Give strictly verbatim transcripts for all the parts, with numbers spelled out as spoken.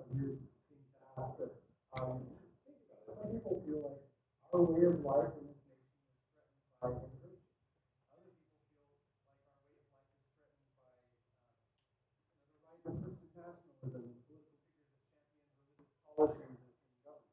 weird thing to ask, but um, think about it. Some people feel like our way of life in this nation is threatened by immigration. Other people feel like our way of life is threatened by um, you know, the rise of Christian nationalism and political figures that champion religious policies in, in government.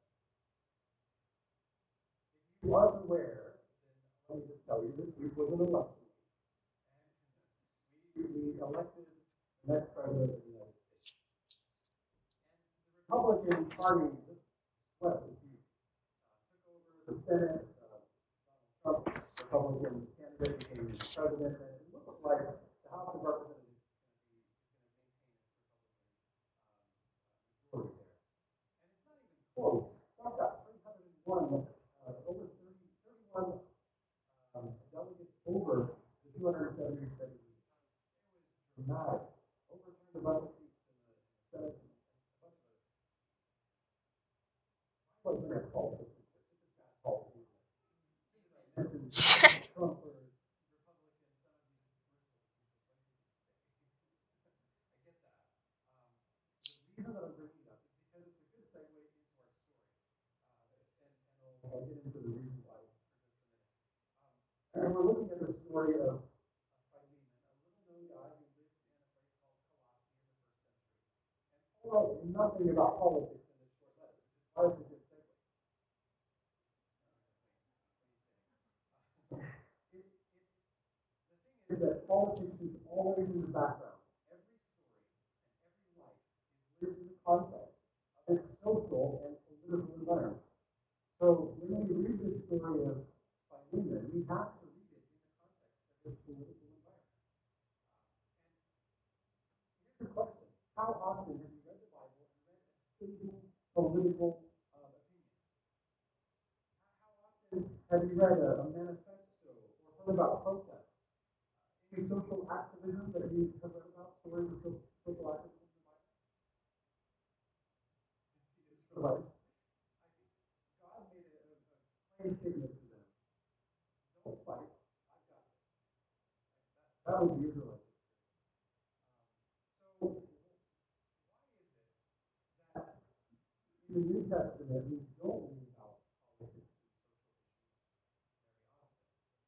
If you aren't aware, then let me just tell you, this week was an election week, and we, we elected the next president of the United States. Republican Party just swept the field, uh, took over the Senate. Uh, Donald Trump, Republican candidate, became president, and it looks like the House of Representatives is going to be is going to maintain its Republican um, uh, majority there. And it's not even close. Trump got three hundred one, uh, over thirty, thirty-one um, delegates over the two hundred seventy that he needed. It was dramatic. Overturned a bunch of seats in the, in the Senate and a bunch of other things. Why wasn't there politics? It's just, it's just bad policy, isn't it? As soon as I mentioned Trump or Republican, some of you just bristled. I get that. Um, the reason that I'm bringing it up is because it's a good segue into our story. Uh, and, and I'll, I'll get into the reason why for just a minute. Um, and we're looking at the story of, of Philemon, a little known guy who lived in a place called Colossae in the first century. And Paul wrote nothing about politics in this short letter, which is why it's a good segue. It, it's the thing is that politics is always in the background. Every story and every life is lived in the context of its social and political environment. So when we read the story of Philemon, we have to read it in the context of its political environment. And here's a question: how often have you read the Bible and read a scathing political uh, opinion? How often have you read a, a manifesto or heard about protests? Any social activism that you have read about, stories of social, social activism in the Bible? Israelites. I think God made a, a, a plain statement to them. Don't fight. I've got this. Like that, that was the Israelites' experience. Um, so why is it that in the New Testament we don't read about politics and social issues very often?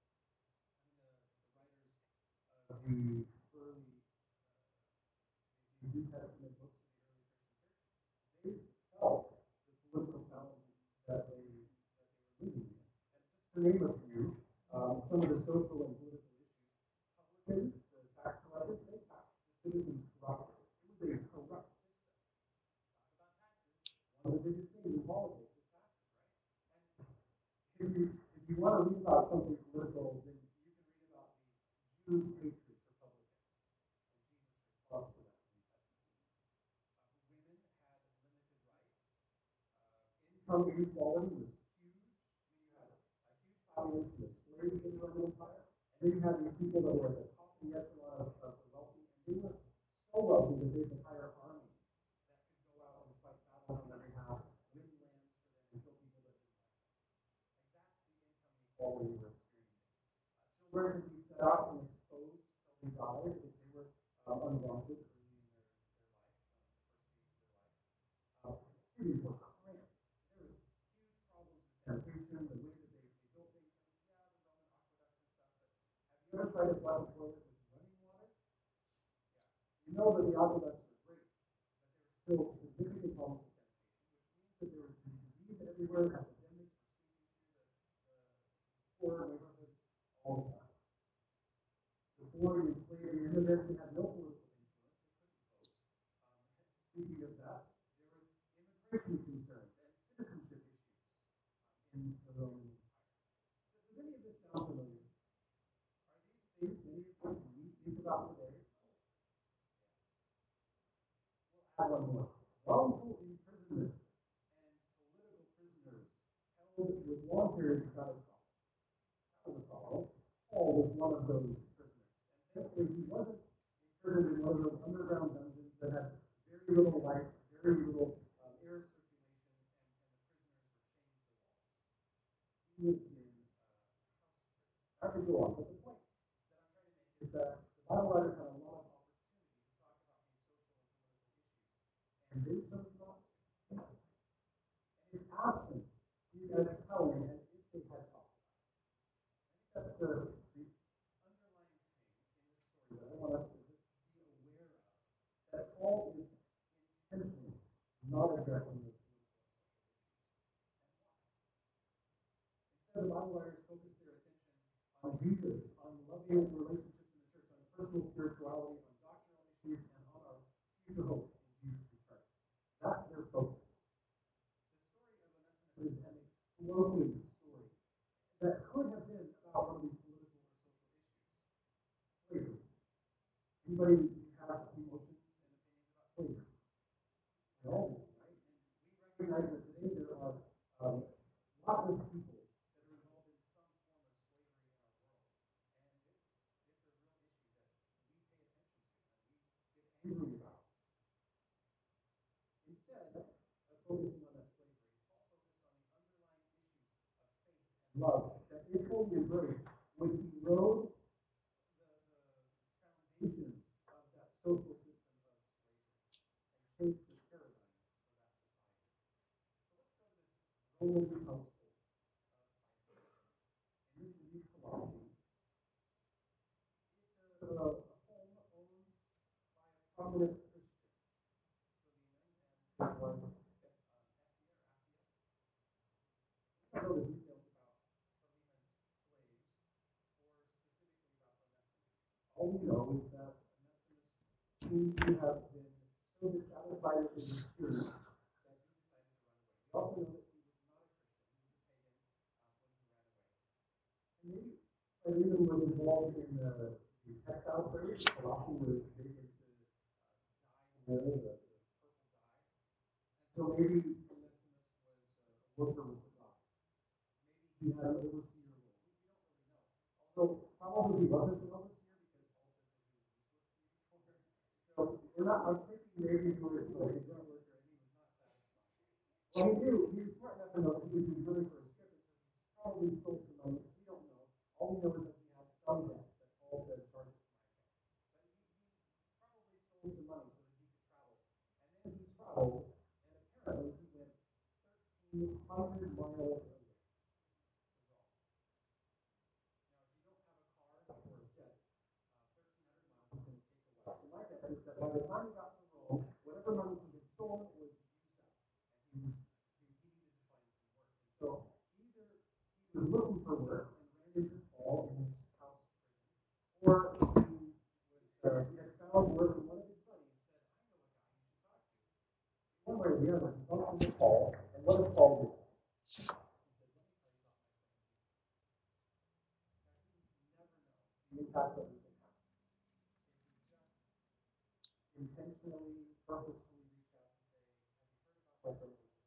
I mean, the, the writers of the early these New Testament books of the early Christian church, they felt the political challenges that they that they were living in. And just to name a few, um, some of the social and political issues, publicans, the tax collectors, they taxed the citizens corruptly. It was a corrupt system. Talk about taxes. One of the biggest things in politics is taxes, right? And if you if you want to read about something political, then you can read about the Jews' hatred for publicans and Jesus' response to that in the New Testament. Uh, women had limited rights. Uh, income inequality was huge. I mean, you had a, a huge population of slaves in the Roman Empire, and then you had these people that were at the top of the echelon of, of the wealthy, and they were so wealthy that they could hire armies that could go out and fight battles on their behalf, win lands for them, and kill people that didn't like them. Like that's the income inequality we're experiencing. Uh, children could be set out and exposed till they died if they were um, unwanted early in their, their life, um, the first stages of their life. Uh, cities were cramped. There was huge problems with sanitation, the way that they, they built things. I mean, yeah, the Roman aqueducts and stuff, but have you ever tried to flush a toilet with running water? Yeah. You know that the aqueducts are great, but there were still significant problems with sanitation, which means that there was disease everywhere, epidemics were sweeping through the, the poor neighborhoods all the time. Before the slavery immigrants, they had no political influence, they couldn't vote. Um, speaking of that, there was immigration concerns and citizenship issues um, in the Roman Empire. Does any of this sound familiar? Are these things many of which we think about today? Yes. We'll add one more. Wrongful imprisonment and political prisoners held with long periods of trial. That was a problem. Paul was one of those prisoners. And thankfully, he wasn't imprisoned in one of those underground dungeons that had very little light, very little um, air circulation, and, and the prisoners were chained to the walls. He was in uh, house prison. I could go on, but the point that I'm trying to make is that the Bible writers had a lot of opportunity to talk about these social and political issues, and they chose not to. as telling as if they had talked about it. I think that's the, the underlying thing in this story that I want us to just be aware of. That Paul is intentionally not addressing those political and social issues. And why? Instead, the Bible writers focus their attention on Jesus, on loving relationships in the church, on personal spirituality, on doctrinal issues, and on our future hope in Jesus' return. That's their focus. The story of Onesimus is an explosive story that could have been about one of these political or social issues. Slavery. Anybody have emotions and opinions about slavery? We all do, right? And we recognize that today there are um, lots of people that are involved in some form of slavery in our world. And it's it's a real issue that we pay attention to and we get angry about. Instead of focusing on that slavery, Paul focused on the underlying issues of faith and love that, if fully embraced, would erode the, the foundations of that social system of slavery and change the paradigm for that society. So let's go to this Roman household of Titus. And this is New Colossae. It's a, a, a home owned by a prominent Christian, Philemon, and his wife, um, Apphia, or Apphia. We don't know the details about Philemon's slaves, or specifically about Onesimus. All we know is that Onesimus seems to have been so dissatisfied with his experience that he decided to run away. We also know that he was not a Christian, he was a pagan um, when he ran away. And maybe Philemon was involved in the, the textile trade. Colossae was big into uh, dye wool, the, the purple dye. And so maybe Onesimus was uh, a worker with the dye. Maybe he had an overseer role. We, we don't really know. Although probably he wasn't an overseer because Paul says that he was useless to me before. So we're not, I'm thinking maybe he was like a young worker and he was not satisfied. Well, he knew, he was smart enough to know that he would be willing for a script, and so he probably stole some money. We don't know. All we know is that he had some debt that Paul said charged to my account. But he, he probably stole some money so that he could travel. And then he traveled, and apparently he went thirteen hundred miles away to Rome. Now, if you don't have a car or a jet, uh, thirteen hundred miles is going to take a while. So my guess is that by the time he got to Rome, whatever money he had stolen was used up, and he was he, he needed to find some work. And so either he was looking for work and ran into Paul in his house prison, or he was uh, he had found work, and one of his buddies said, "I know a guy you should talk to." One way or the other, he bumps into Paul, and what does Paul do? He says, "Let me tell you about my friend Jesus." Now, he never know the impact that we can have if we just intentionally, purposefully reach out and say, "Have you heard about my friend Jesus?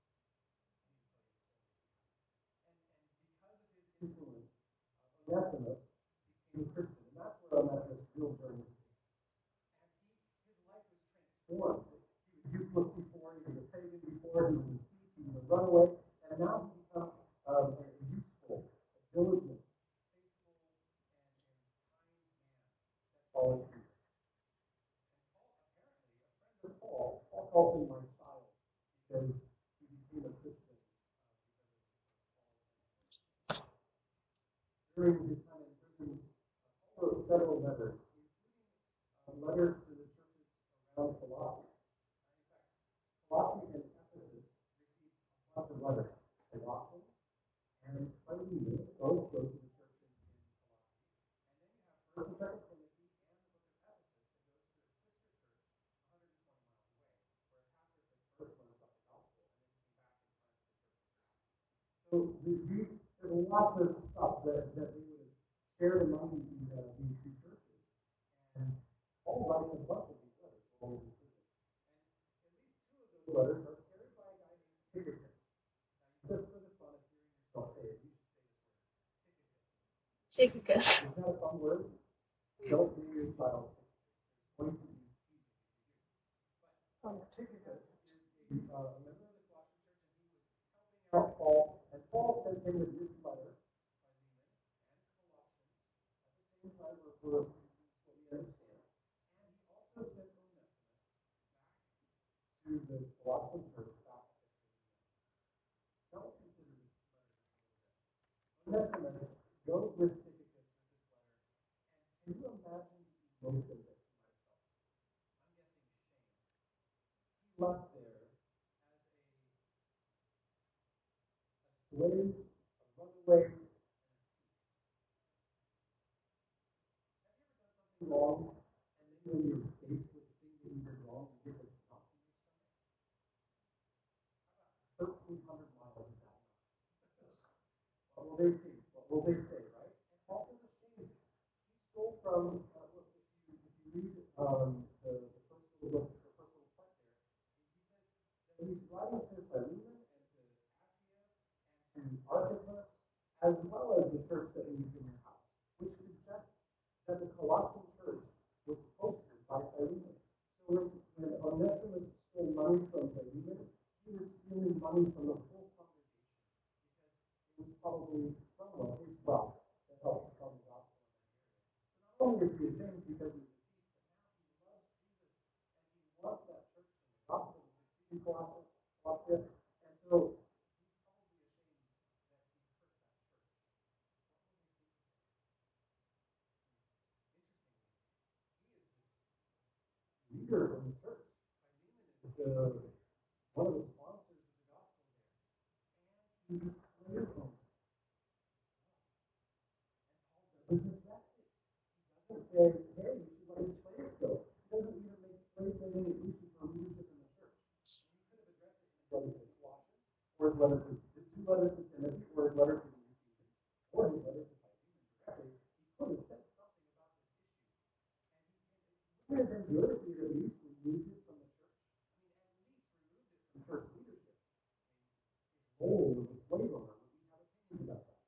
I need to tell you a story if you haven't." And, and because of his influence, uh, Onesimus became a Christian, and that's where Onesimus' real journey began. And he, his life was transformed. He was useless before, he was a pagan before, he was a thief, he was a runaway, and now he becomes um, a useful, a diligent, faithful, and, and kind man that follows Jesus. And Paul, apparently, a friend of Paul, Paul calls him my child because he became a Christian uh, because of, of Paul's influence. During his time in prison, uh, Paul wrote several letters, including uh, letters to the churches around Colossae. Uh, in fact, Colossae and Ephesus received a bunch of letters. Colossians and Philemon both go to the church in, in Colossae. And then you have First and Second Timothy and the book of Ephesus that goes to its sister church one hundred twenty miles away, where Epaphras had first learned about the gospel and then came back and planted the church in Jerusalem. So these, there's lots of stuff that, that they would have shared among the, uh, these two churches. And Paul writes a bunch of these letters while he's in prison. And at least two of those letters are carried by a guy named Tychicus. Now, just for the fun of hearing yourself say it, you should say this word. Tychicus. Tychicus. Isn't that a fun word? Don't name your child Tychicus. There's going to be teasing if you do. But Tychicus is a, uh, a member of the Colossian church, and he was helping out Paul. And Paul sent him with this letter, Philemon and Colossians, at the same time for, for what we understand. And he also sent Onesimus back to the Colossian church, back to Philemon. Now let's consider this letter Onesimus goes with Tychicus with this letter, and can you imagine the emotion that he might have felt? I'm guessing shame. He left there as a, a slave, a runaway, and a thief. Have you ever done something wrong, and then when you're faced with the thing that you did wrong, you get this knot in your stomach? thirteen hundred miles of that knot. What will they think? What will they say, right? And also the shame. He stole from, uh, look, if you, if you read um, the, the first little book, the first little part there, he says that he's writing to Philemon and to Apphia and to Archippus, as well as the church that meets in your house, which suggests that the Colossian church was hosted by Philemon. So when, when Onesimus stole money from Philemon, he was stealing money from the whole congregation because it was probably somewhat his wealth that helped fund the gospel in that area. So not only is he ashamed because he's a thief, but now he loves Jesus and he wants that church and the gospel to succeed in Colossia. Colossia. And so he's probably ashamed that he hurt that church. What will they think of him? Interestingly, he is this leader of the church. Philemon is uh, one of the sponsors of the gospel there. And he's a slave owner. And Paul doesn't address it. He doesn't say, hey, you should let your slaves go. He doesn't even make slave building an issue for leadership in the church. And he could have addressed it in his letter to Colossians, or his letter to, to two letters to Timothy, or his letter to the Ephesians, or his letter to Philemon directly. He could have said something about this issue. And he, and it would have been good if he had at least removed it from the church. I mean, at least removed it from church leadership. I mean, his role was a slave owner. Would we have opinions about that?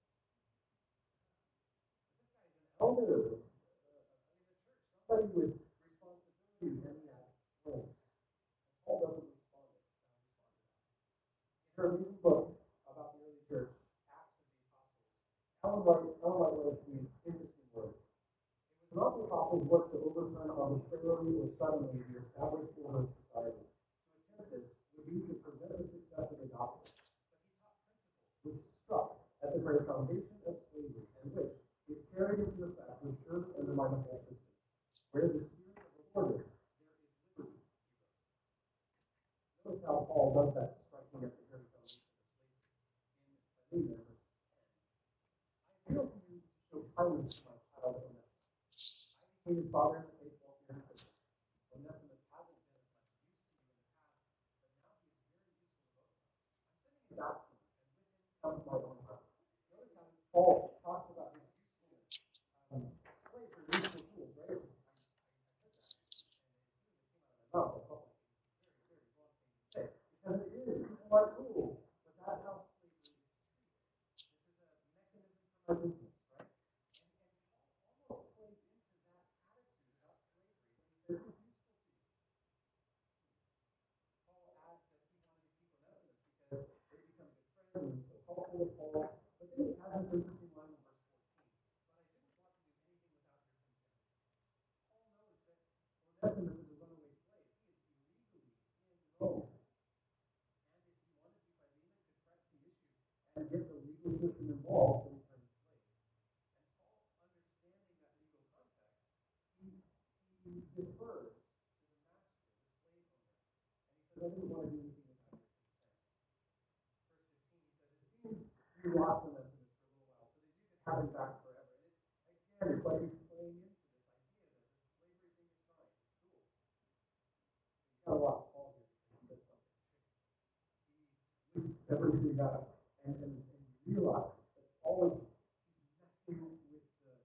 Elder uh, in the church, somebody with responsibility, and he has slaves. And Paul doesn't respond, uh, respond to that. In her amazing book about the early church, Acts of the Apostles, Ellen White, Ellen White writes these interesting words. It was not the apostles' work to overturn arbitrarily or suddenly the established order of society. To attempt this would be to prevent the success of the gospel. But he taught principles which struck at the very foundation of slavery and which, if carried into effect, would surely undermine the whole system. Where the Spirit of the Lord is, there is liberty, he wrote. Notice how Paul does that, striking at the very foundation of slavery. In Philemon, verse ten, I appeal to you to show kindness to my child Onesimus. I became his father in the faith while here in prison. Onesimus hasn't been of much use to you in the past, but now he is very useful to both of us. I'm sending him back to you, and with him comes my own heart. Notice how Paul talks about his usefulness. Um, slaves are useful tools, right? I, I, I said that, and as soon as it came out of my mouth, I felt like it was a very, very wrong thing to say. Because it is, people are tools, but that's how slavery is treated. This is a mechanism for our business, right? And, and Paul almost plays into that attitude about slavery when he says he's useful to you. Paul adds that he wanted to keep Onesimus because they become good friends and he's so helpful with Paul. But then he adds this interesting line in verse fourteen. But I didn't want to do anything without your consent. Paul knows that Onesimus is a runaway slave. He is illegally in Rome. And if he wanted to, Philemon could press the issue and get the legal system involved to return the slave. And Paul, understanding that legal context, he, he defers to the master, the slave owner. And he says, I didn't want to do anything without your consent. Verse fifteen, he says, it seems you lost Onesimus for a little while, so that you could have him back forever. And it's, again, it's like he's playing into this idea that this slavery thing is fine. It's cool. But you gotta watch Paul here because he does something tricky. He twists everything up and, and, and you realize that Paul is he's messing with the ideas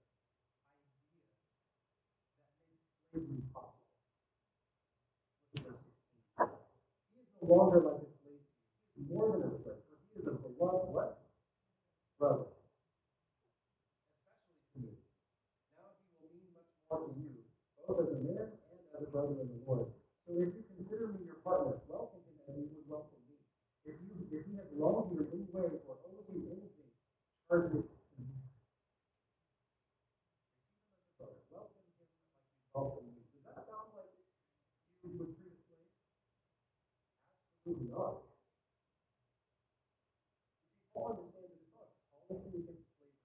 that make slavery possible. Look at verse sixteen. He is no longer like a slave to you. He is more than a slave, for he is a beloved what? Brother. Especially to me. Now he will mean much more to you, both as a man and as a brother in the Lord. So if you consider me your partner, welcome him as you would welcome me. If you if he has wronged you in any way or owes you anything, charge it to me. Receive him as a brother. Welcome him like you welcome me. Does that sound like you would treat a slave? Absolutely not. You see, Paul understands that it's not a policy against slavery.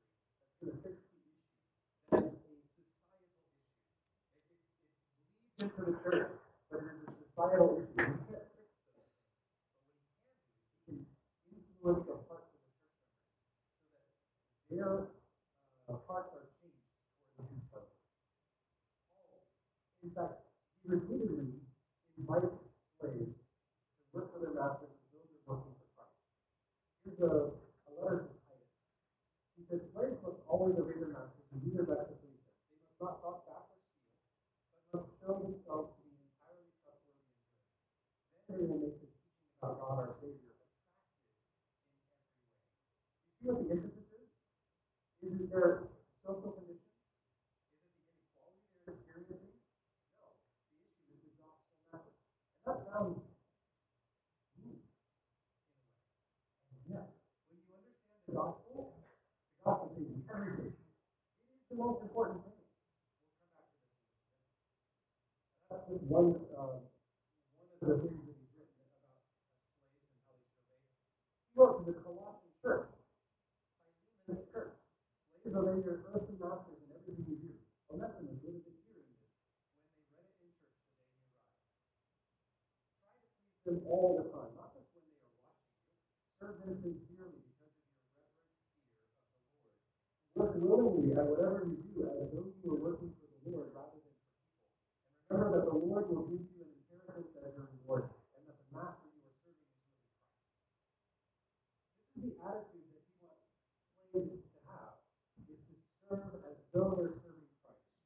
incidents in the church, but it is a societal issue. We can't fix those things. But what he can do is he can influence the hearts of the church members so that their uh, hearts are changed towards each other. Paul, in fact, he repeatedly invites slaves to work for their masters as though they're working for Christ. Here's a, a letter to Titus. He said, slaves must always obey their masters and do their best to please them. They must not talk back or steal, but must show themselves to be entirely trustworthy and good. Then they will make the teaching about God our Savior attractive in every way. You see what the emphasis is? Is it their social condition? Is it the inequality they're experiencing? No. The issue is the gospel message. And that sounds mean in a way. And yet, when you understand the gospel, the gospel changes everything. It is the most important thing. We'll come back to this in just a minute. That's just one, uh, one of the things that he's written about uh, slaves and how they should obey. He wrote to the Colossian church, Philemon's church. Slaves, obey your earthly masters in everything you do. Onesimus would have been hearing this when they read it in church the day he arrived. Try to please them all the time, not just when they are watching you. Serve them sincerely because of your reverent fear of the Lord. Work willingly at whatever you do as though you were working for the Lord rather than for people. And remember that the Lord will give you an inheritance as your reward, and that the master you are serving is really Christ. This is the attitude that he wants slaves to have, is to serve as though they're serving Christ.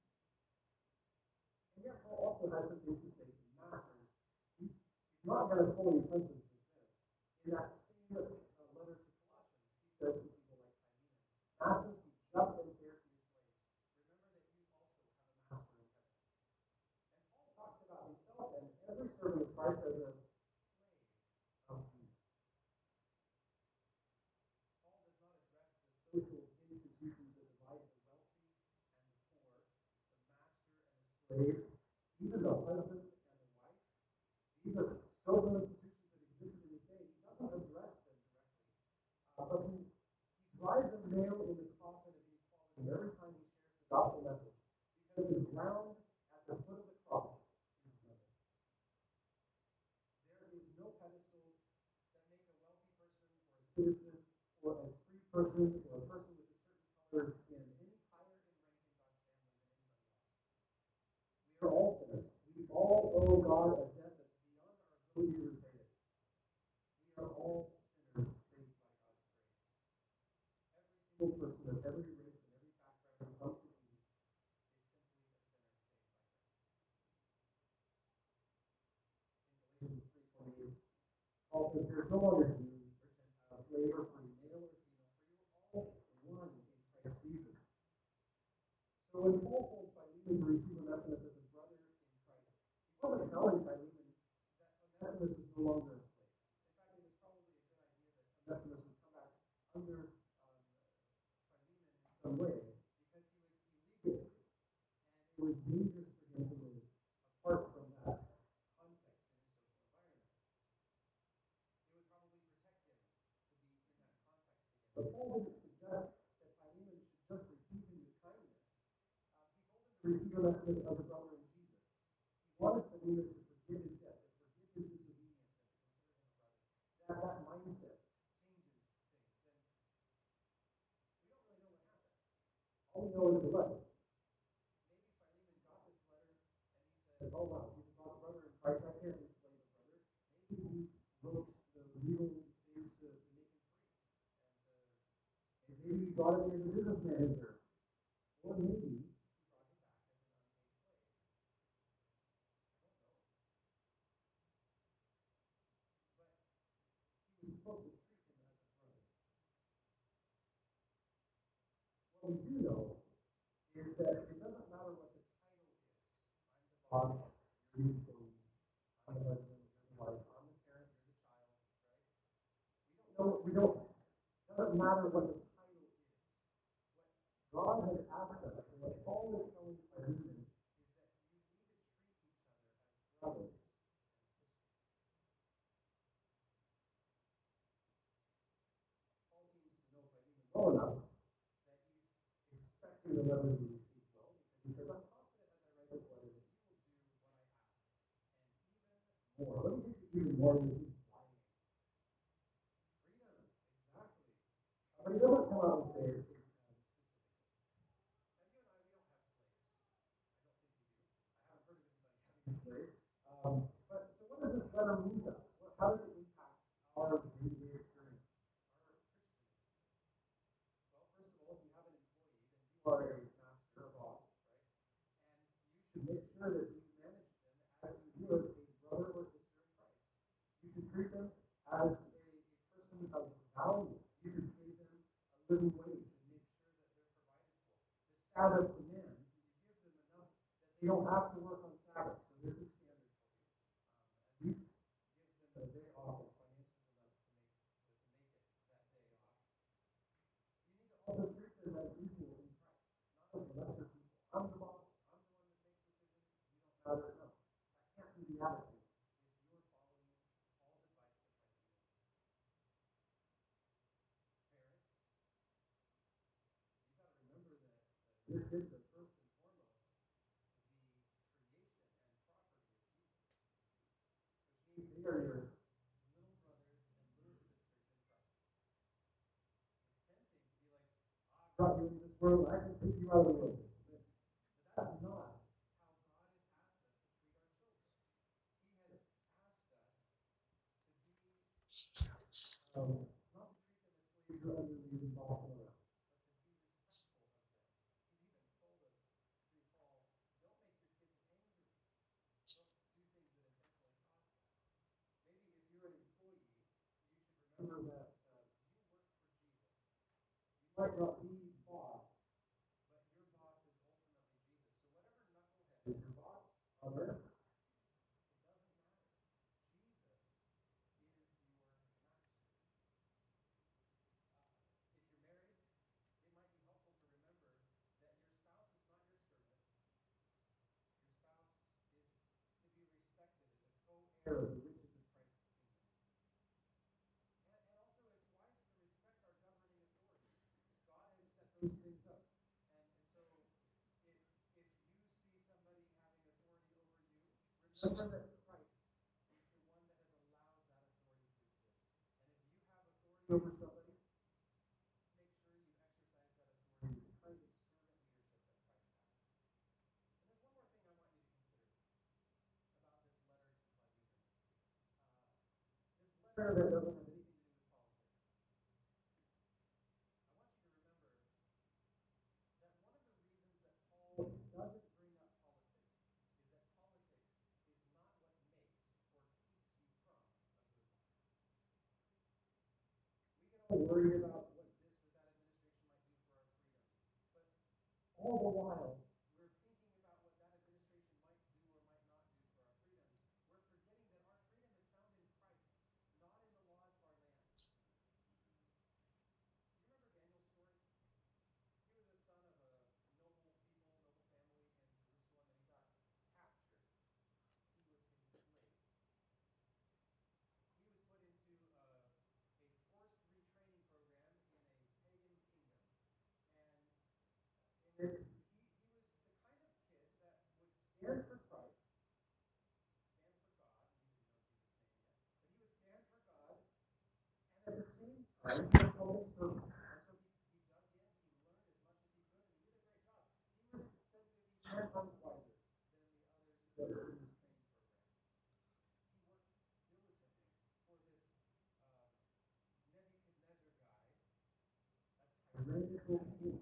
And yet Paul also has some things to say to masters. He's, he's not going to fully focus with them. In that same uh, letter to Colossians, he says to people like Philemon, masters, be just and fair to your slaves. Remember that you also have a master in heaven. And Paul talks about himself and every servant of Christ as a slave of Jesus. Paul does not address the social institutions that divide the wealthy and the poor, the master and the slave, even the husband and the wife. These are social institutions that existed in his day. He doesn't address them directly. Uh, but he, he drives a nail in the coffin of inequality every time he shares the gospel message. Because the ground at the foot of the cross is level. There is no pedestals that make a wealthy person or a citizen or a free person or a person with a certain color of skin any higher in rank in God's family than anybody else. We are all sinners. We all owe God a debt that's beyond our ability to repay it. We are all sinners saved by God's grace. Every single person of every race and every background who comes to Jesus is simply a sinner saved by grace. In Galatians three twenty-eight, Paul says, there is no longer Jew or Gentile, slave or free, male or female, for you are all one in Christ Jesus. So when Paul told Philemon to receive Onesimus as a brother in Christ, he wasn't telling Philemon that Onesimus was no longer a slave. In fact, it was probably a good idea that Onesimus would come back under um, Philemon in some way, because he was illegal, and it was dangerous for him to live apart from that context in his social environment. It would probably protect him to be in that context again. But Paul didn't suggest that Philemon should just receive him with kindness. Uh, he told him to receive Onesimus as a brother in Jesus. He wanted Philemon to forgive his debt, to forgive his disobedience, and to consider him a brother. That, that mindset changes things. And we don't really know what happened. All we know is the letter. Maybe Philemon got this letter and he said, oh wow, he's a brother in Christ, I can't enslave a brother. Maybe he wrote the legal things to, to make him free. And, uh, and maybe he brought him as a business manager. Or maybe he brought him back as an unpaid slave. I don't know. But he was supposed to treat him as a brother. What we do know is that it doesn't matter what the title is. I'm the boss, you're the employee, I'm the husband, you're the wife, I'm the parent, you're the child, right? We don't know, we don't, it doesn't matter what the title is. What God has asked us, and what Paul is telling Philemon, is that you need to treat each other as brothers and sisters. Paul seems to know Philemon well enough that he's expecting the letter to be received well, because he says, I'm confident as I write this letter that you will do morning he sees flying. Freedom, exactly. But he doesn't come out and say it um, specifically. And you and I, we don't have slaves. I don't think we do. I haven't heard of anybody having a slave. Um, but so what does this letter mean to us? What, how does it impact our day-to-day experience, our Christian experience? Well, first of all, if you have an employee, then you are a master, a boss, right? And you should make sure that you manage them as you would a brother or sister in Christ. You should treat them as a, a person of value. You should pay them a living wage and make sure that they're provided for. The Sabbath demands that you give them enough that they don't have to work on Sabbath. So there's a standard for you. Um, at least give them a day off and finances enough to make to, to make it that day off. You need to also treat them as equal in Christ, not as lesser people. I'm the boss. I'm the one that makes decisions. You don't matter. No, that can't be the attitude if you're following Paul's advice to Philemon. Parents, you got to remember that uh, your kids are first and foremost the creation and property of Jesus, which means they are your little brothers and little sisters in Christ. It's tempting to be like, I brought you into this world, I can take you out of the world. But, but that's not how God has asked us to treat our children. He has asked us to be, um, not to treat them as slaves or underlings and boss them around, but to be respectful of them. He's even told us through Paul, don't make your kids angry. Don't do things that intentionally cause that. Maybe if you're an employee, you should remember that uh, you work for Jesus. You might not be boss, but your boss is ultimately Jesus. So whatever knucklehead is your boss on earth, it doesn't matter. Jesus is your master. Uh, if you're married, it might be helpful to remember that your spouse is not your servant. Your spouse is to be respected as a co-heir of the riches of Christ's kingdom. And, and also, it's wise to respect our governing authorities. God has set those things up. And, and so, if, if you see somebody having authority over you, remember that Christ is the one that has allowed that authority to exist. And if you have authority over somebody, make sure you exercise that authority with the kind of servant leadership that Christ has. And there's one more thing I want you to consider about this letter to Philemon. Uh, this letter that doesn't have anything to do with politics. I want you to remember that one of the reasons that Paul doesn't bring up politics is that politics is not what makes or keeps you from a good life. We get all worried about what this or that administration might do for our freedoms, but all the while, we're thinking about what that administration might do or might not do for our freedoms. We're forgetting that our freedom is found in Christ, not in the laws of our land. Do you remember Daniel's story? He was a son of a noble people, noble family in Jerusalem, and he got captured. He was enslaved. He was put into a, a forced retraining program in a pagan kingdom. And uh, in it, he, he was the kind of kid that would stand for Christ, stand for God. He didn't know Jesus' name yet, but he would stand for God, and at the same time, he was called servant. And so he, he dug in, he learned as much as he could, and he did a great job. He was said to be ten times wiser than the others that were in his training program. He worked diligently for this um, Nebuchadnezzar guy, a tyrannical king.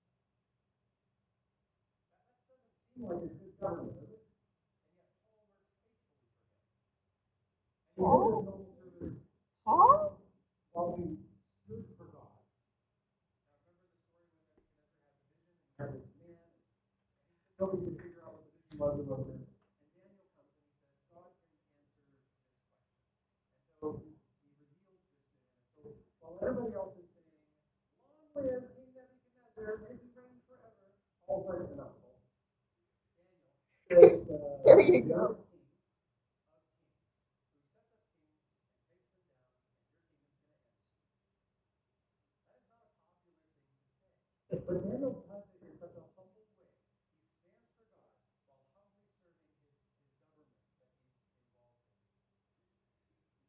That, that doesn't seem like a good government, does it? And yet Paul worked faithfully for him. And he did this noble service Huh? while he stood for God. Now remember the story when Nebuchadnezzar had the vision and he had this man and, and he nobody could figure out what the vision was or what it meant. And Daniel comes and he says, God can answer this question. And so he, he reveals this to him. And so while everybody else is saying, long live King Nebuchadnezzar, may he reign forever, Paul's like, enough, Paul. Daniel says, uh, There you go. King of kings, who sets up kings and takes them down, and your kingdom's going to end soon. That is not a popular thing to say. But Daniel does it in such a humble way. He stands for God while humbly serving his, his government that he's involved in.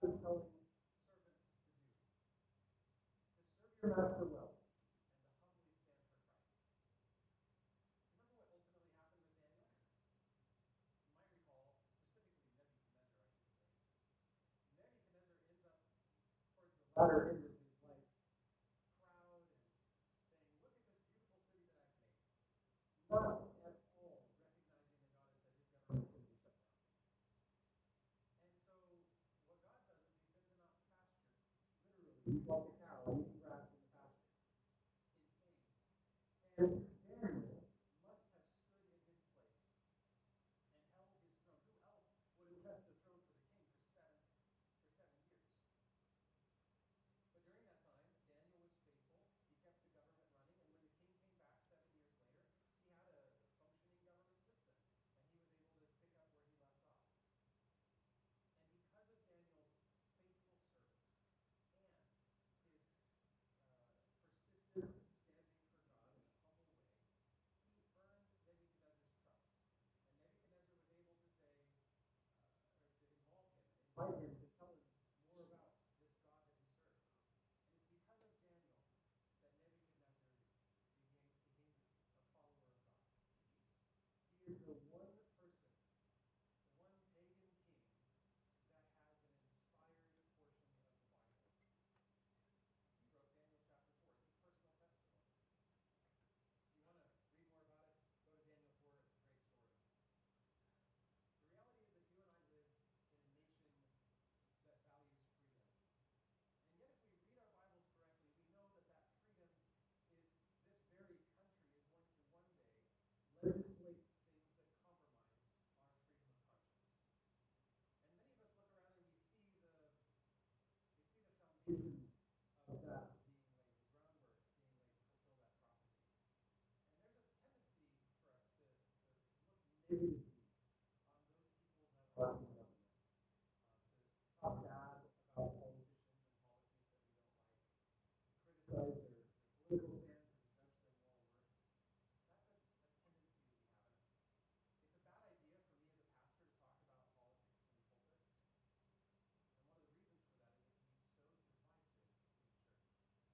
is telling servants to do, to serve your master well, and to humbly stand for Christ. Remember what ultimately happened with Daniel? You might recall, specifically Nebuchadnezzar, I should say. Nebuchadnezzar ends up towards the latter end of his life, proud and saying, "Look at this beautiful city that I've made." Not at all recognizing that God has said his government is going to be shut down. And so, what God does is he sends him out to pasture. Literally, he's like a cow eating grass in the pasture. Insane. And Daniel must have stood in his place and held his throne. Who else would have kept the throne for the king for seven for seven years? But during that time, Daniel was faithful. He kept the government running, and when the king came back seven years later, he had a functioning government system, and he was able to pick up where he left off. And because of Daniel's faithful service and his uh, persistent standing for God in a humble way, he earned Nebuchadnezzar's trust. And Nebuchadnezzar was able to say, uh, or to involve him and invite him to tell him more about this God that he served. And it's because of Daniel that Nebuchadnezzar became, became a follower of God. He is the one person, the one pagan king that has an inspired portion of the Bible. He wrote Daniel chapter four. It's his personal testimony. If you want to read more about it, go to Daniel four. It's a great story. The reality is that you and I live in a nation that values freedom. And yet, if we read our Bibles correctly, we know that that freedom is, this very country is going to one day legislate things that compromise our freedom of conscience. And many of us look around and we see the we see the foundations of that being laid, the groundwork being laid to fulfill that prophecy. And there's a tendency for us to, to, to look negatively on those people that are in government, uh, to talk bad about politicians and policies that we don't like, to criticize their, their political stance or to judge their moral worth. That's a, a tendency that we have. And it's a bad idea for me as a pastor to talk about politics in the pulpit. And one of the reasons for that is it can be so divisive in the church.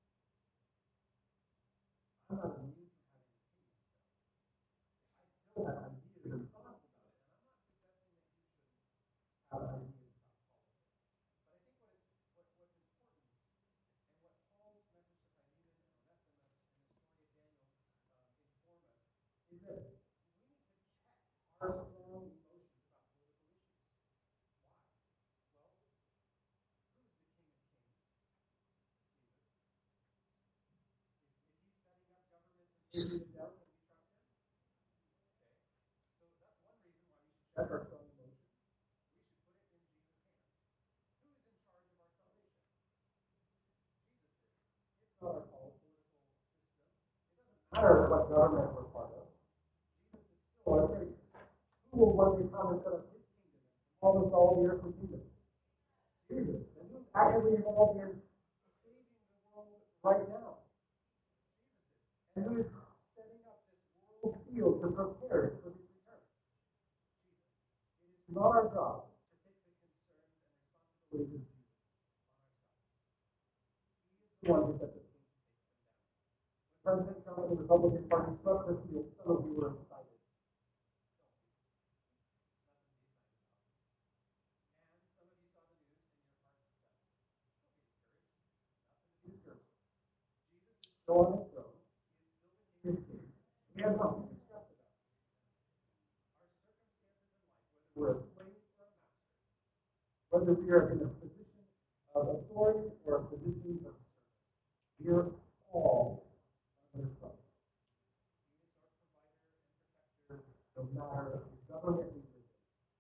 I'm not immune from having opinions, though. I still have ideas and thoughts about it, and I'm not suggesting that you shouldn't have ideas about politics. But I think what it's what, what's important, and what Paul's message to Philemon and Onesimus and the story of Daniel um, inform us, is that we need to check our strong emotions about political issues. Why? Well, who's the King of Kings? Jesus. Is, if he's setting up governments and taking them down, can we trust him? Okay. So that's one reason why we should check our strong emotions. We should put it in Jesus' hands. Who is in charge of our salvation? Jesus is. It's not our political system. It doesn't matter what government we're part of. Jesus is still our Savior. Who will one day come and set up his kingdom and all of all the earthly kingdoms? Jesus. And who's actively involved in saving the world right now? Jesus is. And who is setting up this world field to prepare it for his return? Jesus. It is not our job to take the concerns and responsibilities of Jesus on ourselves. He is the one who sets up things and takes them down. When President Trump and the Republican Party struck the field, some of you were excited. Don't be. Nothing to be excited about. And some of you saw the news and your hearts fell. Don't be discouraged. Nothing to be discouraged. Jesus is still on his throne. He is still the King of Kings. We have nothing to stress about. Our circumstances in life, whether we're a slave or a master, whether we are in a position of authority or a position of service, we are all under Christ. He is our provider and protector, no matter the government we live in.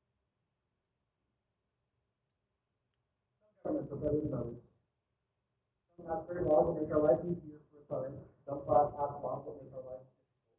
Some governments are better than others. Some pass very laws that make our lives easier for a time. Some pass laws that make our lives difficult.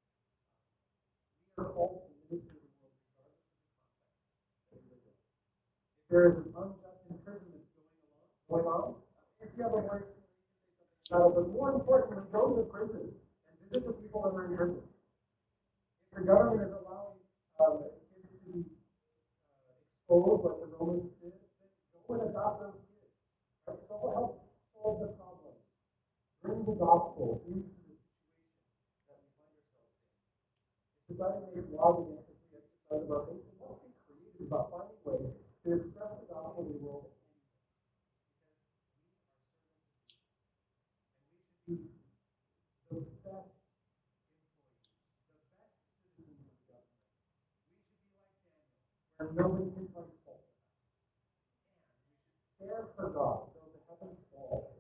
We are called to minister to the world regardless of the context that we live in. If there is an unjust imprisonment going on, going on, if you have a voice, you can say something about it. But more importantly, go to the prison and visit the people that are in prison. If the government is allowing um, kids to be uh, exposed like the Romans did, then go and adopt those kids. Right? So help solve the problems. Bring the gospel into the situation that we find ourselves in. If society makes laws against the free exercise of our faith, we must be creative about finding ways to express the gospel to the world anyway. Because we are servants of Jesus. And we should be the best employees, the best citizens of the government. We should be like Daniel, where nobody can find fault with us. And we should stand for God, though the heavens fall.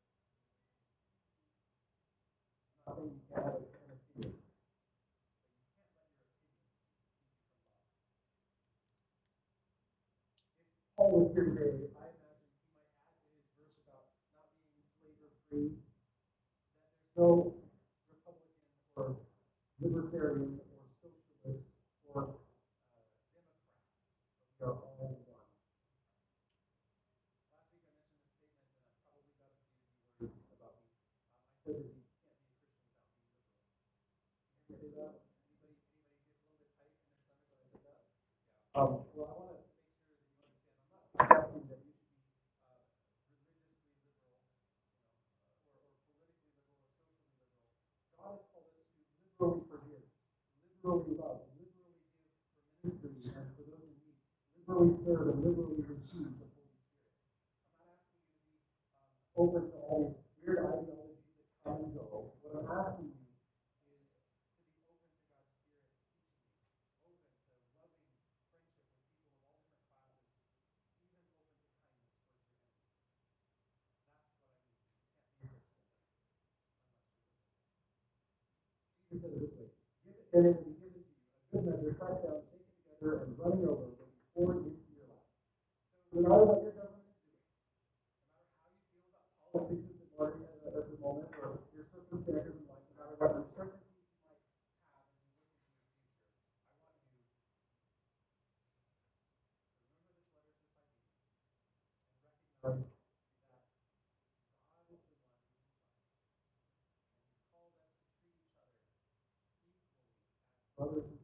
I'm not saying you can't have an opinion, but you can't let your opinions keep you from God. If Paul was here today, I imagine he might add to his verse about not being slave or free, that there's no Republican or libertarian or socialist or uh, Democrat, but we are all one. Last week I mentioned a statement, and I've probably got a few of you worried about me. Um, I said that you can't be a Christian without being liberal. Did you hear me say that? Anybody, anybody get a little bit tight in their stomach when I said that? Yeah. Um, well, I want to make sure that you understand. I'm not suggesting that you should be uh, religiously liberal, you know, uh, or, or politically liberal or socially liberal. God has called us to liberally forgive, liberally love, liberally give for ministries and for those in need, liberally serve, and liberally receive the Holy Spirit. I'm not asking you to be um, open to all these weird ideologies that come and go. What I'm asking you is to be open to God's Spirit teaching you, open to loving friendship with people of all different classes, even open to kindness towards your enemies. That's what I mean. You can't be a Christian unless you're liberal. Jesus said it this way: give it, and it will be given to you. A good measure, pressed down, shaken together, and running over, will be poured into your lap. So no matter what your government is doing, no matter how you feel about politics at the moment, uh, at the moment or your circumstances in life, no matter what uncertainties you might have as you look into your future, I want you to remember this letter to the Philemon and recognize that God is the one who's in charge. And he's called us to treat each other equally as brothers and